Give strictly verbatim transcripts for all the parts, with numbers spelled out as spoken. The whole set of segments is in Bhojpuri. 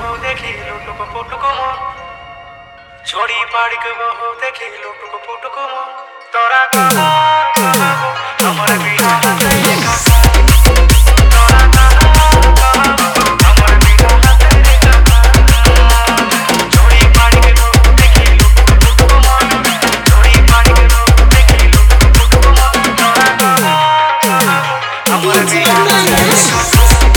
बहु देखी लुटुक पुटुक मन छोड़ी पाड़ी के बहु देखी लुटुक पुटुक मन तोरा कहा कहबो हमर बियाह तेरे कहा तोरा कहा कहबो हमर बियाह तेरे कहा छोड़ी पाड़ी के बहु देखी लुटुक पुटुक मन छोड़ी पाड़ी के बहु देखी लुटुक पुटुक मन तोरा कहा कहबो हमर बियाह तेरे कहा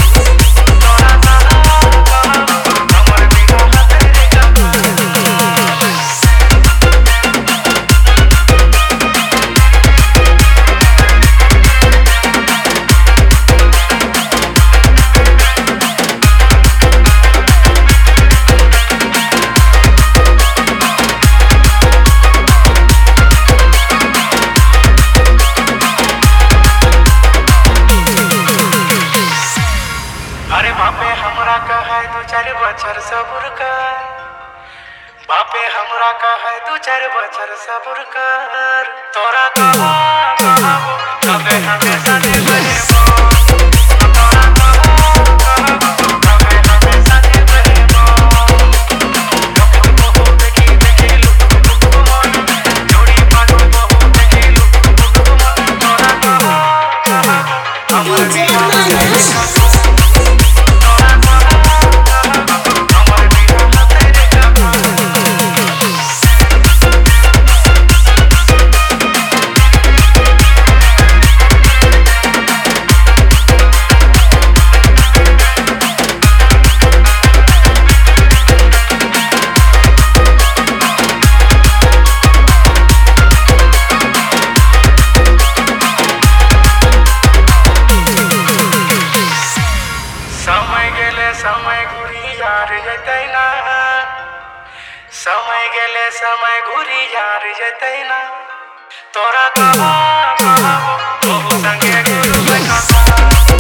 अरे बापे हमरा का है दो चार बछर सब्र कर बापे हमरा का है दो चार बछर सब्र कर तोरा कहा कहबो तबे हमेशा देबो तोरा कहा कहबो तबे हमेशा देबो लोकत बहु देखी देखी लुटुक पुटुक मन जोड़ी पाड़ू बहु देखी लुटुक पुटुक मन तोरा कहा कहबो हमर बियाह तेरे कहा समय गेले समय घुरी यार जतै ना समय गेले समय घुरी यार जतै ना तोरा कहा कहबो बहु संगे गुरु कथा